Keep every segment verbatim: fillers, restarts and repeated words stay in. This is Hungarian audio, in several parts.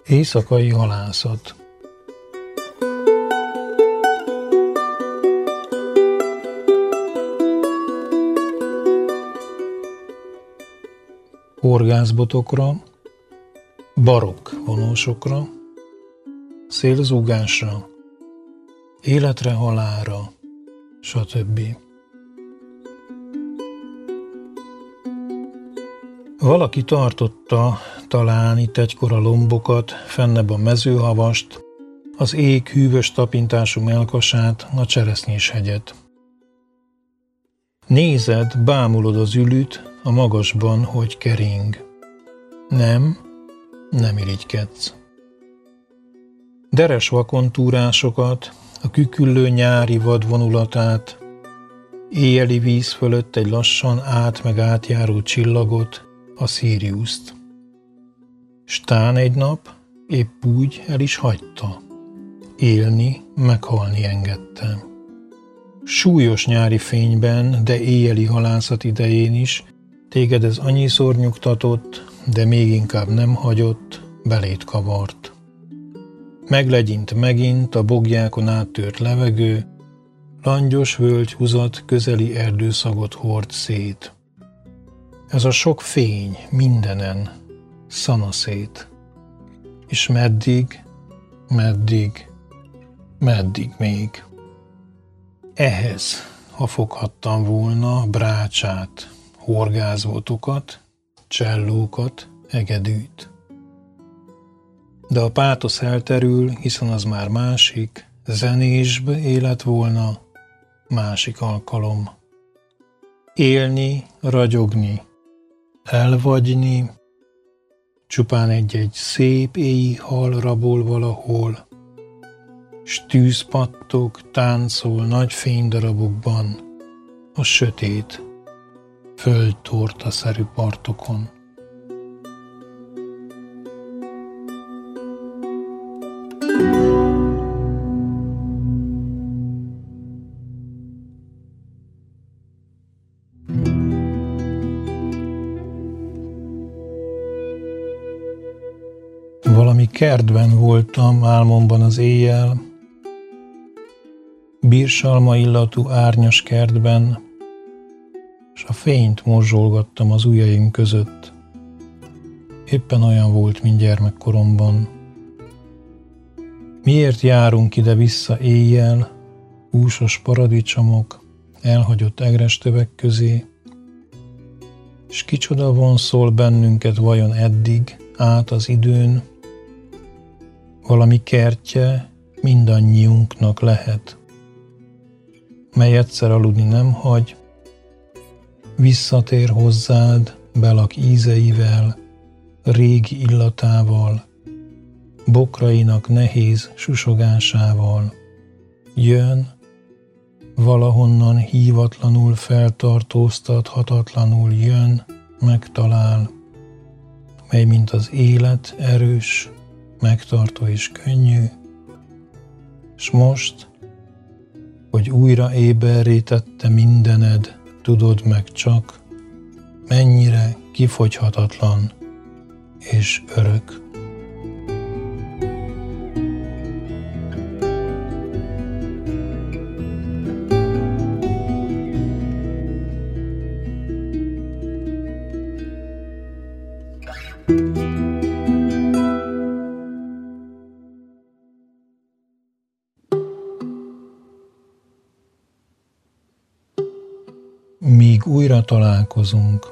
Éjszakai halászat. Horgászbotokra, barokk vonósokra, szélzúgásra, életre halálra, stb. Valaki tartotta talán itt egykor a lombokat, fennebb a mezőhavast, az ég hűvös tapintású melkasát, a cseresznyéshegyet. Nézed, bámulod az ülüt a magasban, hogy kering. Nem, nem irigykedsz. Deres vakontúrásokat, a küküllő nyári vadvonulatát, éjjeli víz fölött egy lassan át meg átjáró csillagot, a Siriuszt. Stán egy nap épp úgy el is hagyta. Élni, meghalni engedte. Súlyos nyári fényben, de éjjeli halászat idején is téged ez annyiszor nyugtatott, de még inkább nem hagyott, belét kavart. Meglegyint megint a boglyákon áttört levegő, langyos völgyhuzat közeli erdőszagot hord szét. Ez a sok fény mindenen, szanaszét. És meddig, meddig, meddig még? Ehhez, ha foghattam volna brácsát, horgászbotokat, csellókat, egedűt. De a pátosz elterül, hiszen az már másik, zenésbb élet volna, másik alkalom. Élni, ragyogni, elvagyni, csupán egy-egy szép éji hal rabol valahol, s tűz pattog, táncol nagy fénydarabokban a sötét, földtortaszerű partokon. Valami kertben voltam álmomban az éjjel, bírsalma illatú árnyas kertben, s a fényt morzsolgattam az ujjaim között. Éppen olyan volt, mint gyermekkoromban. Miért járunk ide-vissza éjjel, húsos paradicsomok, elhagyott egrestövek közé, s kicsoda vonszol bennünket vajon eddig át az időn? Valami kertje mindannyiunknak lehet, mely egyszer aludni nem hagy, visszatér hozzád belak ízeivel, régi illatával, bokrainak nehéz susogásával. Jön, valahonnan hívatlanul feltartóztathatatlanul jön, megtalál, mely mint az élet erős, megtartó és könnyű, s most, hogy újra éberré tette mindened, tudod meg csak, mennyire kifogyhatatlan és örök. Míg újra találkozunk.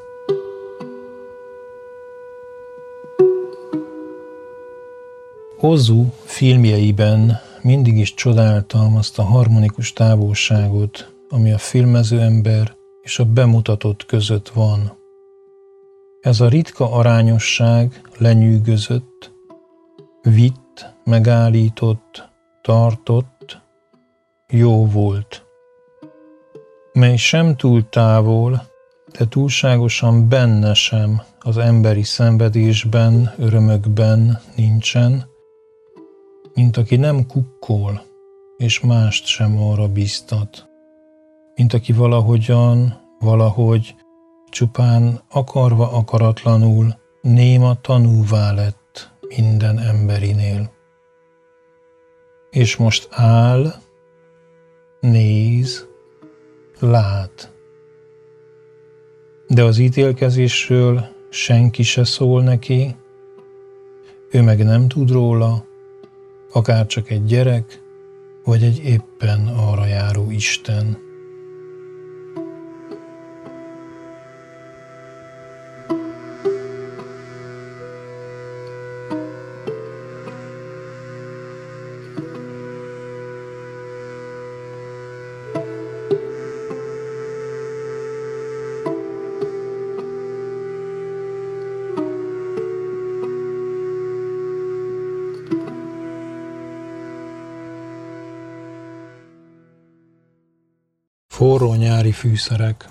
Ozu filmjeiben mindig is csodáltam azt a harmonikus távolságot, ami a filmező ember és a bemutatott között van. Ez a ritka arányosság lenyűgözött, vitt, megállított, tartott, jó volt, mely sem túl távol, de túlságosan benne sem az emberi szenvedésben, örömökben nincsen, mint aki nem kukkol, és mást sem arra bíztat, mint aki valahogyan, valahogy csupán akarva akaratlanul néma tanúvá lett minden emberinél. És most áll, néz, lát. De az ítélkezésről senki se szól neki, ő meg nem tud róla, akár csak egy gyerek, vagy egy éppen arra járó Isten. Forró nyári fűszerek.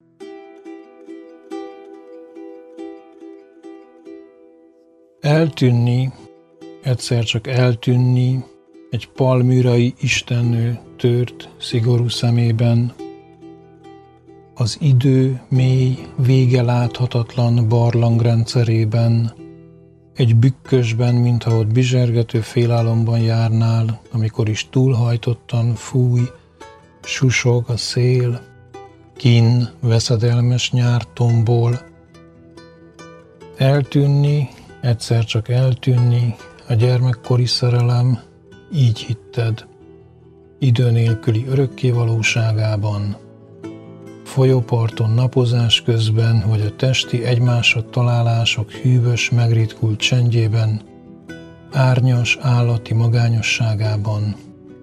Eltűnni, egyszer csak eltűnni egy palmyrai istennő tört, szigorú szemében, az idő mély, vége láthatatlan barlangrendszerében, egy bükkösben, mintha ott bizsergető félálomban járnál, amikor is túlhajtottan fúj, susog a szél, kinn veszedelmes nyártomból. Eltűnni, egyszer csak eltűnni, a gyermekkori szerelem, így hitted, idő nélküli örökké valóságában, folyóparton napozás közben, vagy a testi egymásra találások hűvös, megritkult csendjében, árnyas, állati magányosságában.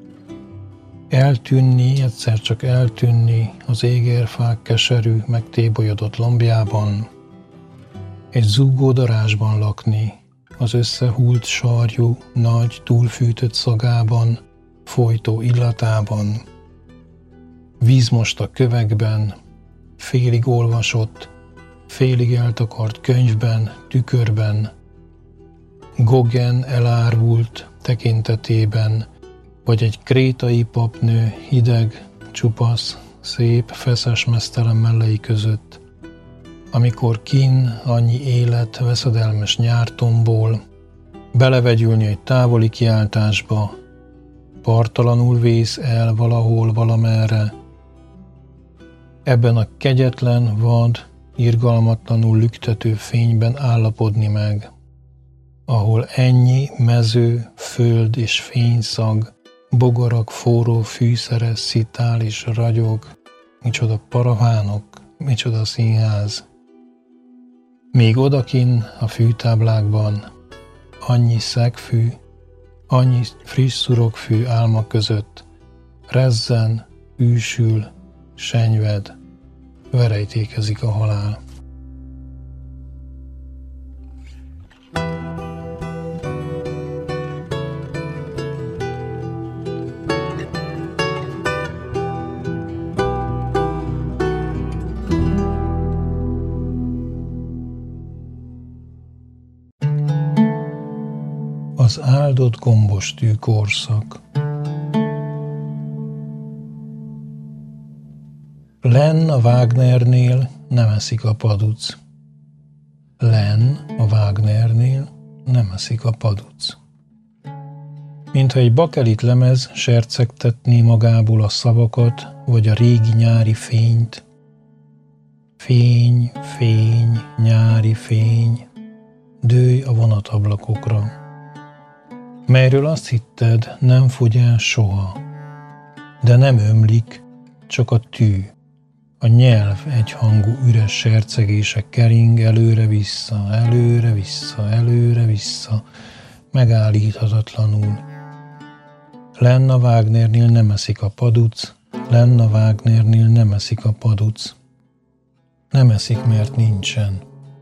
Eltűnni, egyszer csak eltűnni az égerfák keserű, megtébolyodott lombjában, egy zúgó darázsban lakni, az összehult sarjú, nagy, túlfűtött szagában, folytó illatában, víz most a kövekben, félig olvasott, félig eltakart könyvben, tükörben, Gauguin elárvult tekintetében, vagy egy krétai papnő hideg, csupasz, szép, feszes meztelen mellei között, amikor kinn annyi élet veszedelmes nyártomból, belevegyülni egy távoli kiáltásba, parttalanul vész el valahol, valamerre, ebben a kegyetlen, vad, irgalmatlanul lüktető fényben állapodni meg, ahol ennyi mező, föld és fényszag, bogarak forró fűszere szitál és ragyog, micsoda paravánok, micsoda színház. Még odakin a fűtáblákban, annyi szegfű, annyi friss szurokfű álma között, rezzen, űsül, senyved, verejtékezik a halál. Az áldott gombostű korszak. Lenn a Wagnernél nem eszik a paduc. Lenn a Wagnernél nem eszik a paduc. Mintha egy bakelit lemez sercegtetné magából a szavakat, vagy a régi nyári fényt. Fény, fény, nyári fény, dőj a vonatablakokra, melyről azt hitted, nem fogy el soha, de nem ömlik, csak a tű, a nyelv egyhangú üres sercegése kering előre-vissza, előre-vissza, előre-vissza, megállíthatatlanul. Lenn a Wagnernél nem eszik a paduc, lenn a Wagnernél nem eszik a paduc. Nem eszik, mert nincsen.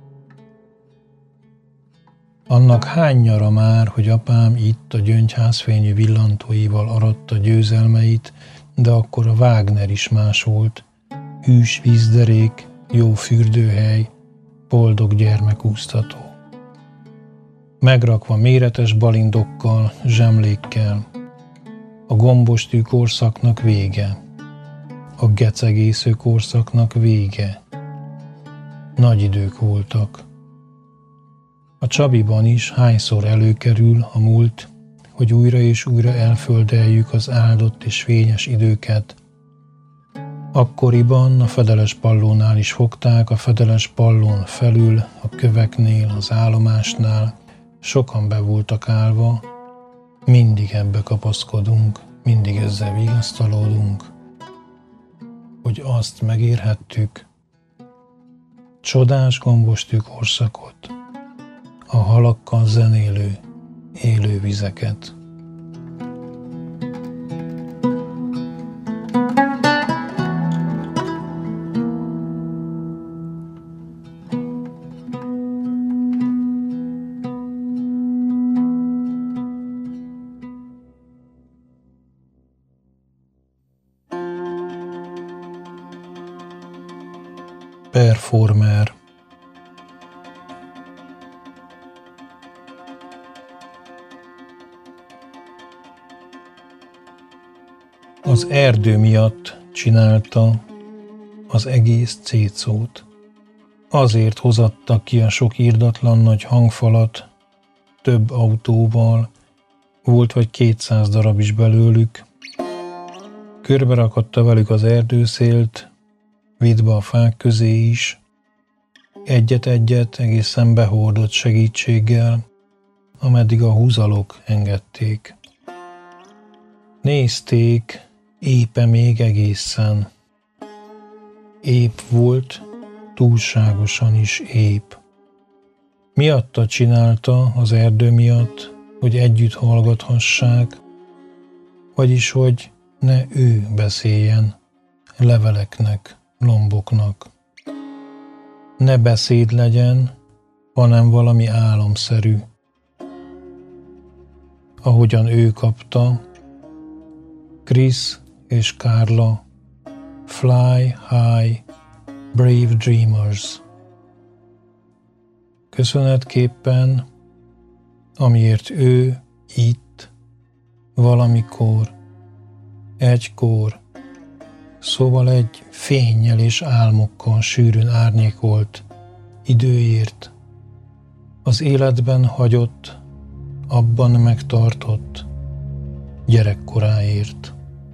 Annak hány nyara már, hogy apám itt a gyöngyházfényű villantóival aratta győzelmeit, de akkor a Wagner is más volt. Hűs vízderék, jó fürdőhely, boldog gyermekúsztató. Megrakva méretes balindokkal, zsemlékkel. A gombostű korszaknak vége. A gecegésző korszaknak vége. Nagy idők voltak. A Csabiban is hányszor előkerül a múlt, hogy újra és újra elföldeljük az áldott és fényes időket. Akkoriban a Fedeles Pallónál is fogták, a Fedeles Pallón felül, a köveknél, az állomásnál, sokan be voltak állva, mindig ebbe kapaszkodunk, mindig ezzel vigasztalódunk, hogy azt megérhettük, csodás gombostű korszakot, a halakkal zenélő, élő vizeket. Performer. Az erdő miatt csinálta az egész cécót. Azért hozatta ki a sok irdatlan nagy hangfalat, több autóval, volt vagy kétszáz darab is belőlük. Körbe rakatta velük az erdőszélt, vitt be a fák közé is, egyet-egyet egészen behordott segítséggel, ameddig a húzalok engedték. Nézték, épe még egészen. Épp volt, túlságosan is épp. Miatta csinálta az erdő miatt, hogy együtt hallgathassák, vagyis hogy ne ő beszéljen leveleknek, lomboknak. Ne beszéd legyen, hanem valami álomszerű. Ahogyan ő kapta, Chris és Carla, Fly High, Brave Dreamers. Köszönetképpen, amiért ő itt, valamikor, egykor, szóval egy fénnyel és álmokkal sűrűn árnyékolt időért, az életben hagyott, abban megtartott gyerekkoráért.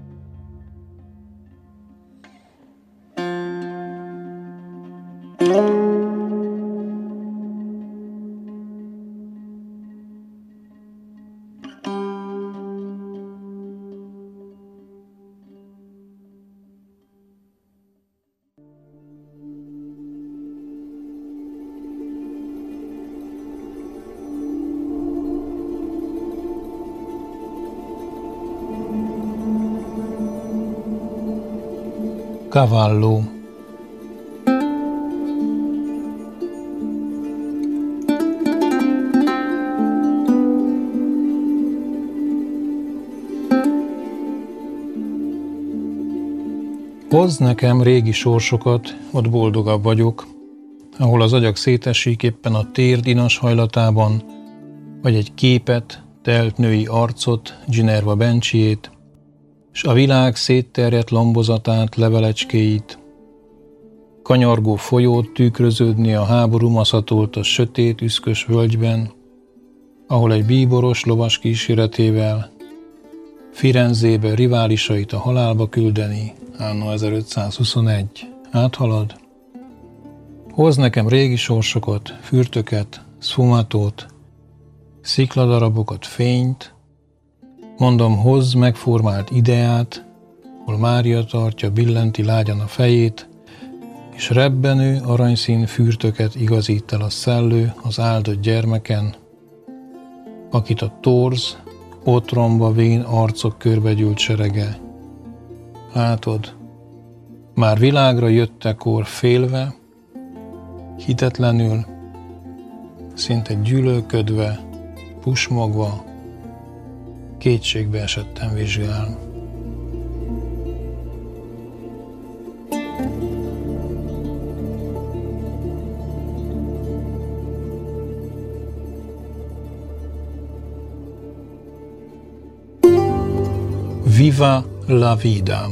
Cavallo. Hozz nekem régi sorsokat, ott boldogabb vagyok, ahol az agyag szétesik éppen a térd inas hajlatában, vagy egy képet, telt női arcot, Ginerva Bencsiét, s a világ szétterjedt lombozatát, levelecskéit, kanyargó folyót tükröződni a háború maszatolt a sötét, üszkös völgyben, ahol egy bíboros lovas kíséretével Firenzébe riválisait a halálba küldeni, anno ezerötszázhuszonegy. Áthalad? Hozz nekem régi sorsokat, fürtöket, sfumatót, szikladarabokat, fényt, mondom, hozz megformált ideát, hol Mária tartja, billenti lágyan a fejét, és rebbenő aranyszín fürtöket igazít el a szellő az áldott gyermeken, akit a torz, otromba vén arcok körbegyűlt serege. Látod, már világra jöttekor félve, hitetlenül, szinte gyűlölködve, pusmogva, kétségbe esetten vizsgál. Viva la vida!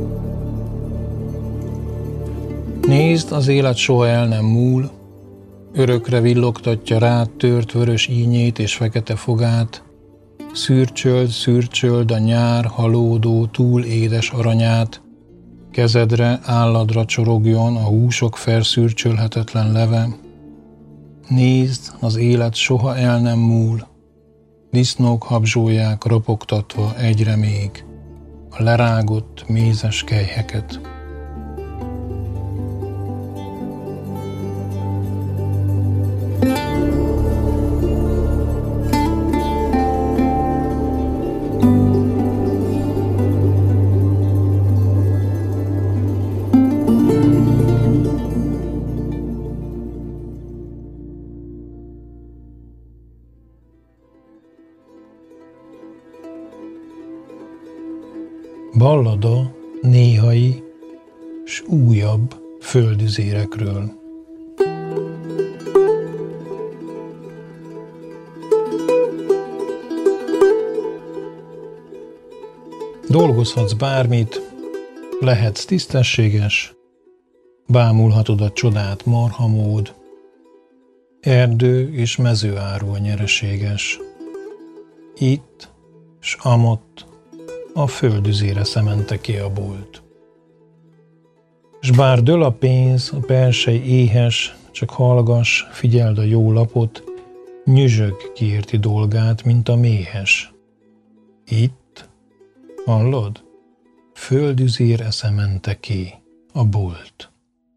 Nézd, az élet soha el nem múl, Örökre villogtatja rád tört vörös ínyét és fekete fogát, szürcsöld, szürcsöld a nyár halódó, túl édes aranyát, kezedre, álladra csorogjon a húsok felszürcsölhetetlen leve. Nézd, az élet soha el nem múl, disznók habzsolják ropogtatva egyre még a lerágott mézes kelyheket. Ballada néhai s újabb földüzérekről. Dolgozhatsz bármit, lehetsz tisztességes, bámulhatod a csodát marhamód, erdő és mezőáru a nyereséges. Itt s amott a földüzére szemente ki a bolt. S bár dől a pénz, a persely éhes, csak hallgass, figyeld a jó lapot, nyüzsög kiérti dolgát, mint a méhes. Itt, hallod? Földüzére szemente ki a bolt.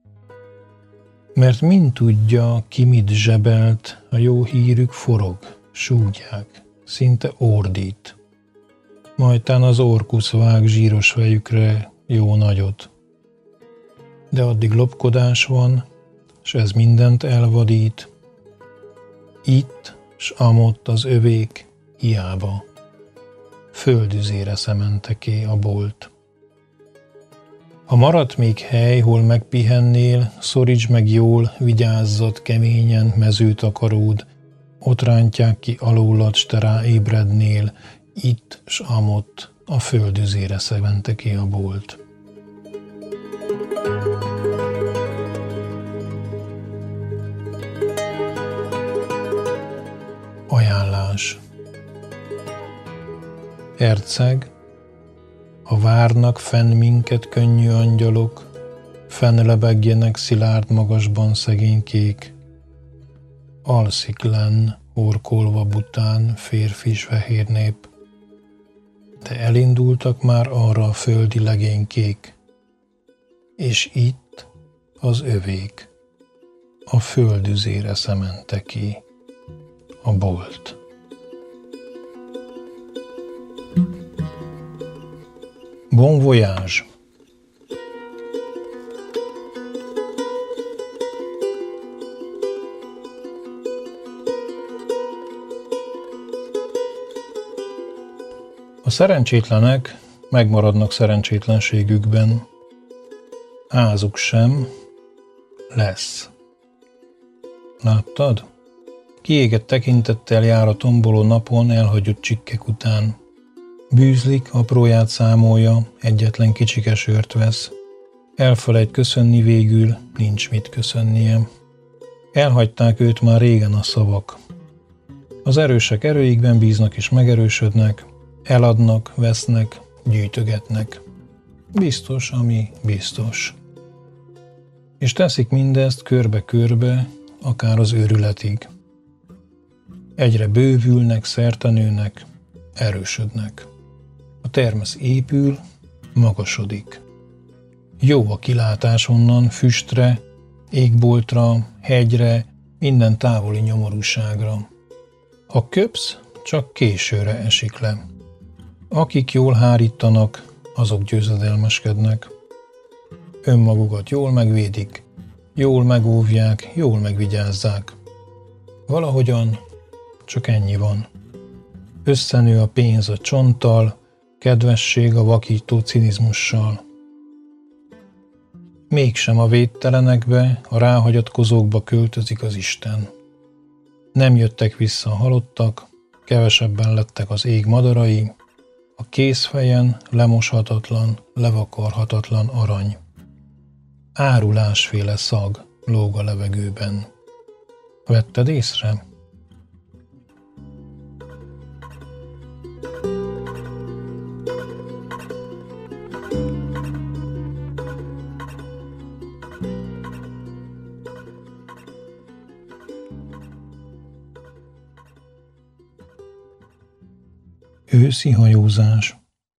Mert mind tudja, ki mit zsebelt, a jó hírük forog, súgják, szinte ordít. Majtán az orkusz vág zsíros fejükre jó nagyot. De addig lopkodás van, s ez mindent elvadít. Itt s amott az övék hiába. Földüzére szementeké a bolt. Ha maradt még hely, hol megpihennél, szoríts meg jól, vigyázzat keményen mezőtakaród, ott rántják ki alólad, s te rá ébrednél, itt s amott a földüzére szementeké a bolt. Ajánlás. Herceg, ha várnak fenn minket könnyű angyalok, fenn lebegjenek szilárd magasban szegénykék, alszik lenn, horkolva bután férfi s fehér nép, de elindultak már arra a földi legénykék, és itt az övék, a földüzére szemente ki a bolt. Bon voyage! A szerencsétlenek megmaradnak szerencsétlenségükben. Házuk sem lesz. Láttad? Kiégett tekintettel jár a tomboló napon elhagyott csikkek után. Bűzlik, apróját számolja, egyetlen kicsike sört vesz. Elfelejt köszönni végül, nincs mit köszönnie. Elhagyták őt már régen a szavak. Az erősek erőikben bíznak és megerősödnek, eladnak, vesznek, gyűjtögetnek. Biztos, ami biztos. És teszik mindezt körbe-körbe, akár az őrületig. Egyre bővülnek, szertenőnek, erősödnek. A termesz épül, magasodik. Jó a kilátás onnan füstre, égboltra, hegyre, minden távoli nyomorúságra. Ha köpsz, csak későre esik le. Akik jól hárítanak, azok győzedelmeskednek. Önmagukat jól megvédik, jól megóvják, jól megvigyázzák. Valahogyan csak ennyi van. Összenő a pénz a csonttal, kedvesség a vakító cinizmussal. Mégsem a védtelenekbe, a ráhagyatkozókba költözik az Isten. Nem jöttek vissza a halottak, kevesebben lettek az ég madarai, a kézfejen lemoshatatlan, levakarhatatlan arany. Árulásféle szag lóg a levegőben. Vetted észre? Őszi hajózás.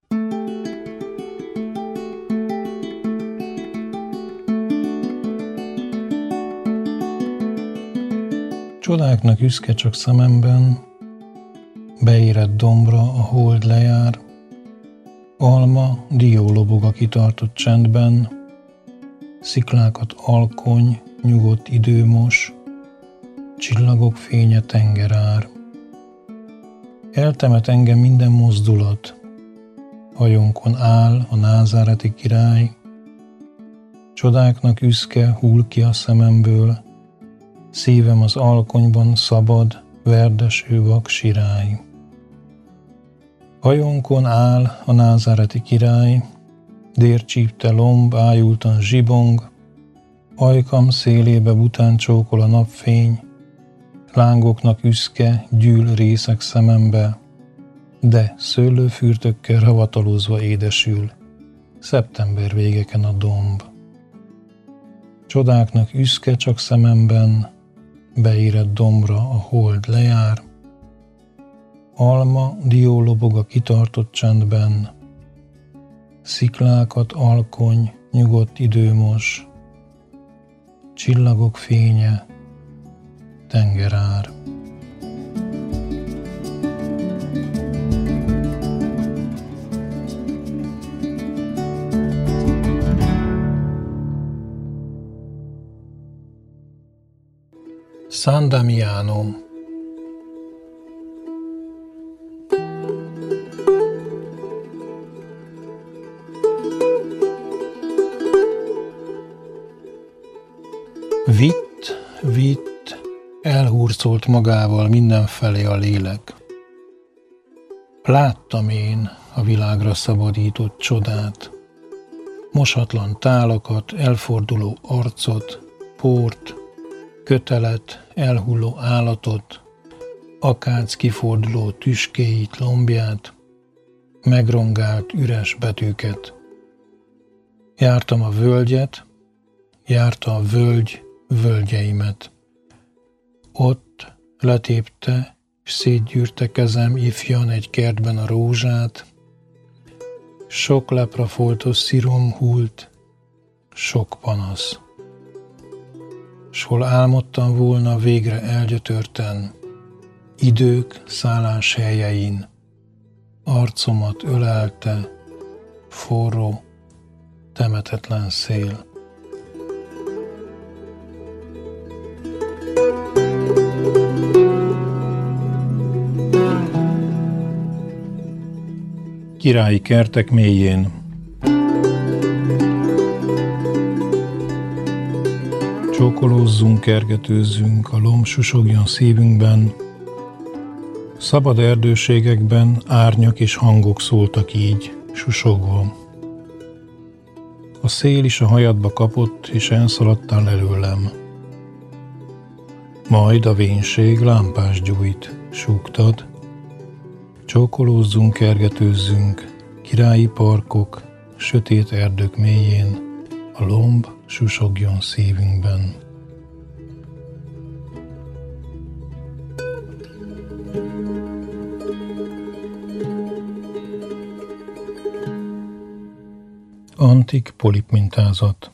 Csodáknak üszke csak szememben, beérett dombra a hold lejár, alma, dió lobog a kitartott csendben, sziklákat alkony, nyugodt idő mos, csillagok fénye tengerár. Eltemet engem minden mozdulat, hajónkon áll a názáreti király, csodáknak üszke hull ki a szememből, szívem az alkonyban szabad, verdeső vak sirály. Hajónkon áll a názáreti király, dércsípte lomb ájultan zsibong, ajkam szélébe bután csókol a napfény, lángoknak üszke gyűl részek szemembe, de szőlőfürtökkel ravatalozva édesül, szeptember végeken a domb. Csodáknak üszke csak szememben, beérett dombra a hold lejár, alma, dió lobog a kitartott csendben, sziklákat alkony, nyugodt idő mos, csillagok fénye, tengerár. San Damiano. Vitt, vitt, elhurcolt magával mindenfelé a lélek. Láttam én a világra szabadított csodát, mosatlan tálakat, elforduló arcot, port, kötelet, elhulló állatot, akác kiforduló tüskéit, lombját, megrongált üres betűket. Jártam a völgyet, járta a völgy völgyeimet. Ott letépte, s szétgyűrte kezem ifjan egy kertben a rózsát, sok leprafoltos szirom hult, sok panasz. S hol álmodtam volna végre elgyötörten, idők szállás helyein, arcomat ölelte, forró, temetetlen szél. Királyi kertek mélyén. Csókolózzunk, kergetőzzünk, a lomb susogjon szívünkben. Szabad erdőségekben árnyak és hangok szóltak így, susogva. A szél is a hajadba kapott, és elszaladtál előlem. Majd a vénség lámpás gyújt, súgtad. Csókolózzunk, kergetőzzünk, királyi parkok, sötét erdők mélyén, a lomb susogjon szívünkben. Antik polipmintázat.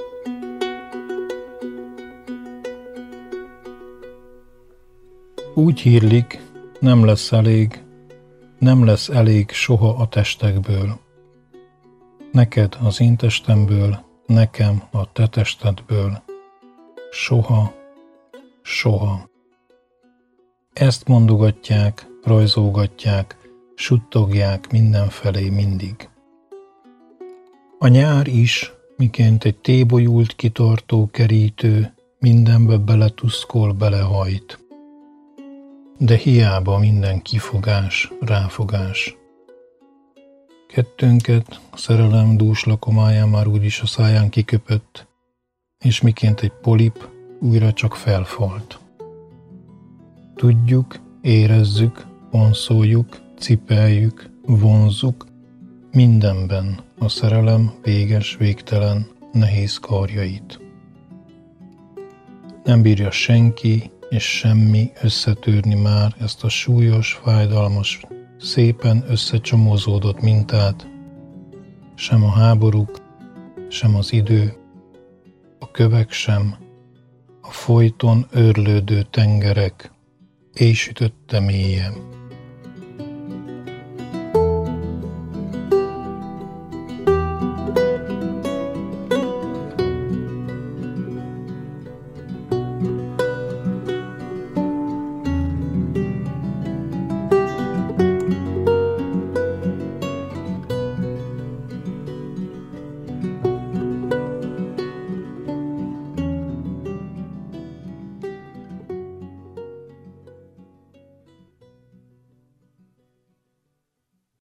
Úgy hírlik, nem lesz elég, nem lesz elég soha a testekből. Neked az én testemből, nekem a te testedből. Soha, soha. Ezt mondogatják, rajzolgatják, suttogják mindenfelé mindig. A nyár is, miként egy tébolyult kitartó kerítő, mindenbe beletuszkol, belehajt. De hiába minden kifogás, ráfogás. Kettőnket a szerelem dús lakomáján már úgyis a száján kiköpött, és miként egy polip újra csak felfalt. Tudjuk, érezzük, vonszoljuk, cipeljük, vonzzuk, mindenben a szerelem véges, végtelen, nehéz karjait. Nem bírja senki és semmi összetörni már ezt a súlyos, fájdalmas, szépen összecsomózódott mintát, sem a háborúk, sem az idő, a kövek sem, a folyton őrlődő tengerek, éjsütötte mélyen.